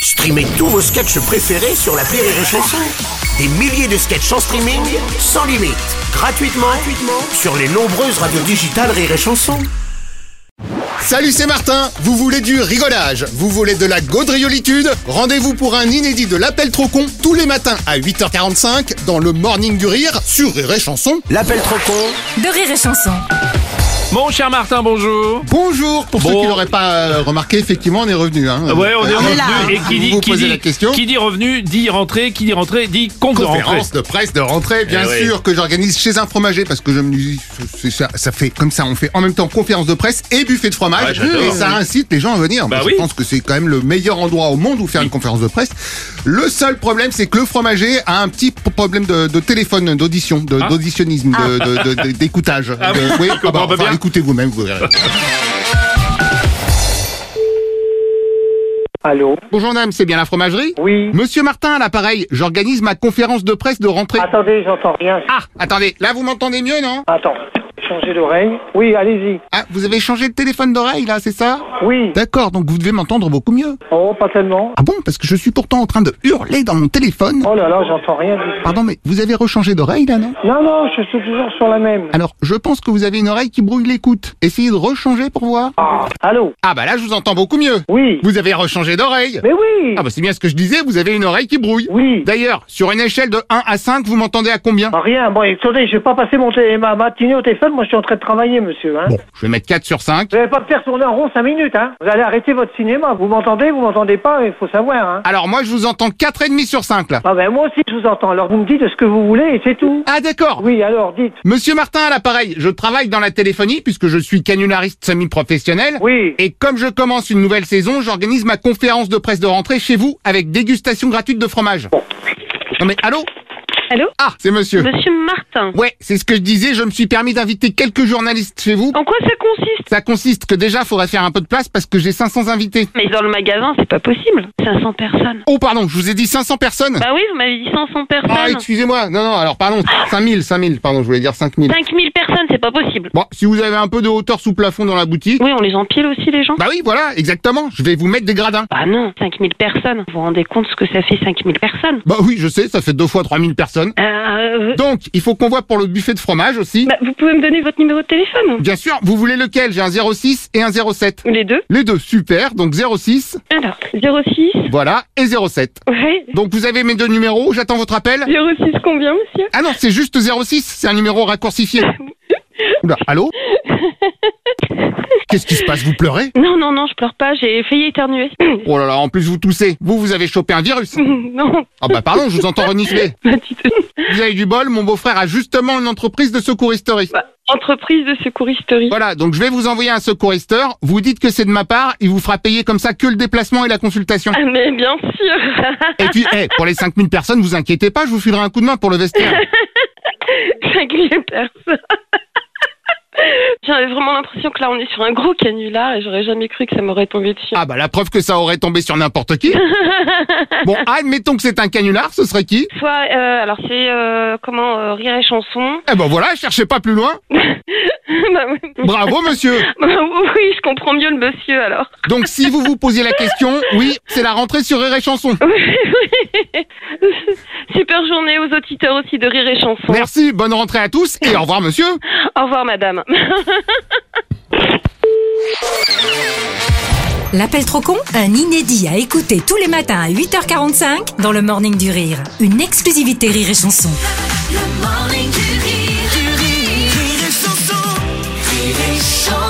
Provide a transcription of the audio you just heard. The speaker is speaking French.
Streamez tous vos sketchs préférés sur l'appli Rire et Chanson. Des milliers de sketchs en streaming, sans limite, gratuitement sur les nombreuses radios digitales Rire et Chanson. Salut, c'est Martin. Vous voulez du rigolage? Vous voulez de la gaudriolitude? Rendez-vous pour un inédit de l'appel trop con tous les matins à 8h45 dans le Morning du Rire sur Rire et Chanson. L'appel trop con de Rire et Chanson. Mon cher Martin, bonjour. Bonjour. Pour ceux qui n'auraient pas remarqué, effectivement, on est revenu. Ouais, on est revenu. Et qui dit revenu, dit rentrée, dit compte de rentrée. Conférence de presse de rentrée, bien sûr, que j'organise chez un fromager parce que je me dis, ça fait comme ça, on fait en même temps conférence de presse et buffet de fromage. Ouais, et ça incite les gens à venir. Je pense que c'est quand même le meilleur endroit au monde où faire une conférence de presse. Le seul problème, c'est que le fromager a un petit problème de téléphone, d'audition, d'auditionnisme, d'écoutage. Écoutez vous-même, vous verrez. Allô? Bonjour madame, c'est bien la fromagerie? Oui. Monsieur Martin à l'appareil, j'organise ma conférence de presse de rentrée. Attendez, j'entends rien. Ah, attendez, là vous m'entendez mieux, non? Attends, changer d'oreille. Oui, allez-y. Ah, vous avez changé de téléphone d'oreille là, c'est ça? Oui. D'accord, donc vous devez m'entendre beaucoup mieux. Oh, pas tellement. Ah bon? Parce que je suis pourtant en train de hurler dans mon téléphone. Oh là là, j'entends rien du tout. Pardon, mais vous avez rechangé d'oreille là, non? Non, je suis toujours sur la même. Alors, je pense que vous avez une oreille qui brouille l'écoute. Essayez de rechanger pour voir. Allô? Ah bah là, je vous entends beaucoup mieux. Oui. Vous avez rechangé d'oreille. Mais oui. Ah bah c'est bien ce que je disais, vous avez une oreille qui brouille. Oui. D'ailleurs, sur une échelle de 1 à 5, vous m'entendez à combien? Rien. Bon, attendez, je vais pas passer ma matinée au téléphone. Moi, je suis en train de travailler, monsieur. Hein. Bon, je vais mettre 4 sur 5. Vous allez pas me faire tourner en rond 5 minutes, hein. Vous allez arrêter votre cinéma. Vous m'entendez pas, il faut savoir, hein. Alors moi, je vous entends 4,5 sur 5 là. Ah ben moi aussi, je vous entends. Alors vous me dites ce que vous voulez et c'est tout. Ah d'accord. Oui, alors dites. Monsieur Martin à l'appareil, je travaille dans la téléphonie puisque je suis canulariste semi-professionnel. Oui. Et comme je commence une nouvelle saison, j'organise ma conférence de presse de rentrée chez vous avec dégustation gratuite de fromage. Bon. Non mais allô? Allô? Ah, c'est monsieur. Monsieur Martin. Ouais, c'est ce que je disais, je me suis permis d'inviter quelques journalistes chez vous. En quoi ça consiste? Ça consiste que déjà, faudrait faire un peu de place parce que j'ai 500 invités. Mais dans le magasin, c'est pas possible. 500 personnes. Oh pardon, je vous ai dit 500 personnes? Bah oui, vous m'avez dit 500 personnes. Ah, excusez-moi. Non, alors pardon, 5000, pardon, je voulais dire 5000. 5000 personnes, c'est pas possible. Bon, si vous avez un peu de hauteur sous plafond dans la boutique. Oui, on les empile aussi, les gens. Bah oui, voilà, exactement. Je vais vous mettre des gradins. Bah non, 5000 personnes. Vous vous rendez compte ce que ça fait 5000 personnes? Bah oui, je sais, ça fait 2 fois 3000 personnes. Donc, il faut qu'on voit pour le buffet de fromage aussi. Bah, vous pouvez me donner votre numéro de téléphone? Bien sûr, vous voulez lequel? J'ai un 06 et un 07. Les deux? Les deux, super. Donc 06. Alors, 06. Voilà, et 07. Ouais. Donc vous avez mes deux numéros, j'attends votre appel. 06 combien, monsieur? Ah non, c'est juste 06, c'est un numéro raccourcifié. Oula, allô? Qu'est-ce qui se passe, vous pleurez? Non, je pleure pas, j'ai failli éternuer. Oh là là, en plus vous toussez. Vous avez chopé un virus. Non. Ah bah pardon, je vous entends renifler. Vous avez du bol, mon beau-frère a justement une entreprise de secouristerie. Entreprise de secouristerie. Voilà, donc je vais vous envoyer un secouristeur, vous dites que c'est de ma part, il vous fera payer comme ça que le déplacement et la consultation. Ah, mais bien sûr. Et puis, pour les 5000 personnes, vous inquiétez pas, je vous filerai un coup de main pour le vestiaire. 5000 personnes. J'avais vraiment l'impression que là on est sur un gros canular et j'aurais jamais cru que ça m'aurait tombé dessus. Ah bah la preuve que ça aurait tombé sur n'importe qui. Bon, admettons que c'est un canular, ce serait qui? Soit, alors c'est, Rire et Chanson. Eh ben voilà, cherchez pas plus loin. Bah oui. Bravo monsieur. Bah oui, je comprends mieux le monsieur alors. Donc si vous vous posiez la question, oui, c'est la rentrée sur Rire et Chanson. Oui. Super journée aux auditeurs aussi de Rire et Chanson. Merci, bonne rentrée à tous et au revoir monsieur. Au revoir madame. L'appel trop con, un inédit à écouter tous les matins à 8h45 dans le Morning du Rire. Une exclusivité Rire et Chanson. Le Morning du Rire, Rire et Chanson, Rire et Chanson.